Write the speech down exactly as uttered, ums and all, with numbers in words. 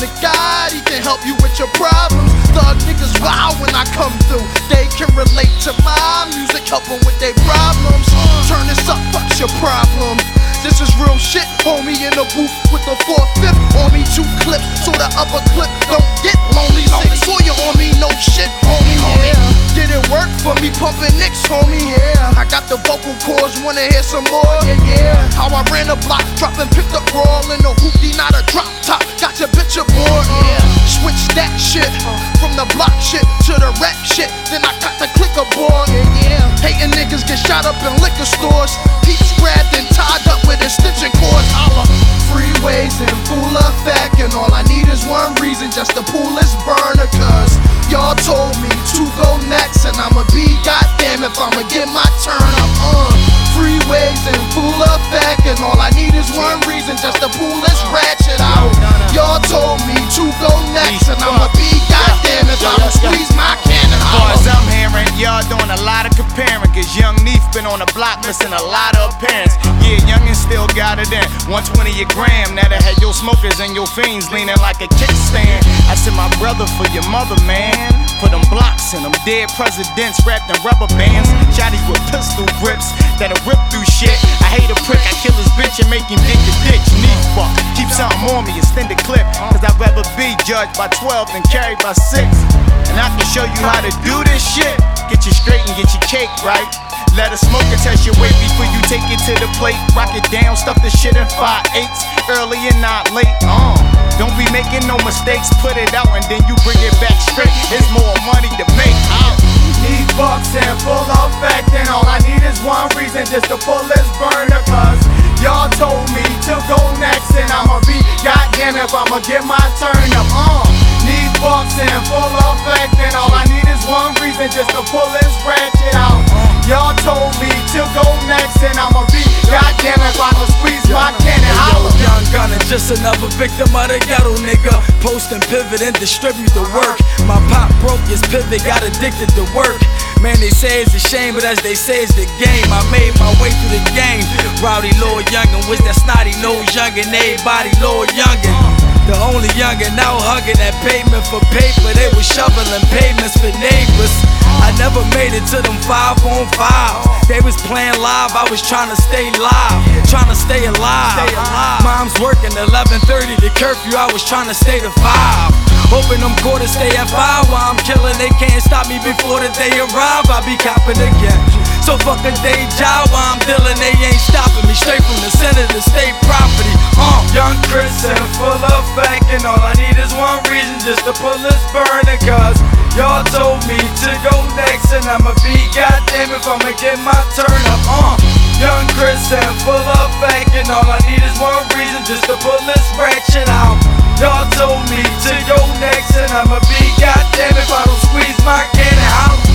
to God, he can help you with your problems. Thug niggas wild when I come through. They can relate to my music, help them with their problems. Turn this up, what's your problem? This is real shit, homie, in the booth with the four-fifth on me, two clips, so the upper clip don't get lonely. Six Sawyer on me, no shit, homie, yeah. Did it work for me, pumping Nicks, homie, yeah. I got the vocal cords, wanna hear some more, yeah, yeah. How I ran the block, dropping, picked up roll in the hoopty, not a drop top. Got your bitch aboard, yeah. Switch that shit from the block shit to the rap shit, then I got the click aboard, yeah, yeah. Hating niggas get shot up in liquor stores, peeps grabbed and tied up with extension cords. Holla. Freeways in full effect, and all I need is one reason just to pull this burner. Cause y'all told me to go next, and I'ma be goddamn if I'ma get my turn. I'm on freeways in full effect, and all I need is one reason just to pull this ratchet out. Y'all told me to go next, and I'ma be goddamn if I'ma squeeze my cannon. Far as I'm hearing, y'all doing a lot of comparing, cause Young Neef been on the block missing a lot of appearance. Yeah, Youngin still got it in one twenty a gram. Now that had your smokers and your fiends leaning like a kickstand. I said, my brother, for your mother, man. Put them blocks in them dead presidents wrapped in rubber bands. Shotty with pistol grips that'll rip through shit. I hate a prick, I kill his bitch and make him dig the ditch. Neef fuck, keep something on me, extended clip. Cause I'd rather be judged by twelve than carried by six. And I can show you how to do this shit. Get you straight and get your cake right. Let a smoker test your weight before you take it to the plate. Rock it down, stuff the shit in five eighths, early and not late. Uh, don't be making no mistakes, put it out and then you bring it back straight. There's more money to make. Uh. Need bucks in full effect, and all I need is one reason just to pull this burner. Cause y'all told me to go next, and I'ma be goddamn if I'ma get my turn up. Uh. Need bucks in full effect, and all I need is one reason just to pull this ratchet out. Y'all told me to go next, and I'ma be goddamn if I'ma squeeze my cannon. Yo, Young Gunner, just another victim of the ghetto, nigga. Post and pivot and distribute the work. My pop broke his pivot, got addicted to work. Man, they say it's a shame, but as they say, it's the game. I made my way through the game. Rowdy Lord Youngin was that snotty nose youngin', everybody Lord Youngin'. The only youngin' out hugging that pavement for paper. They was shoveling pavements for neighbors. I never made it to them five on five. They was playing live, I was trying to stay live, trying to stay alive. Mom's working eleven thirty to curfew, I was trying to stay to five. Hoping them quarters stay at five while I'm killing. They can't stop me before the day arrive. I be copping again. So fuck a day job while I'm dealing. They ain't stopping me. Straight from the center to state property. Uh, Young Chris in full effect, and all I need is one reason just to pull this burner. Cause y'all told me to go next, and I'ma be goddamn if I'ma get my turn up. Uh, Young Chris in full effect, and all I need is one reason just to pull this ratchet out. Y'all told me to go next, and I'ma be goddamn if I don't squeeze my cannon out.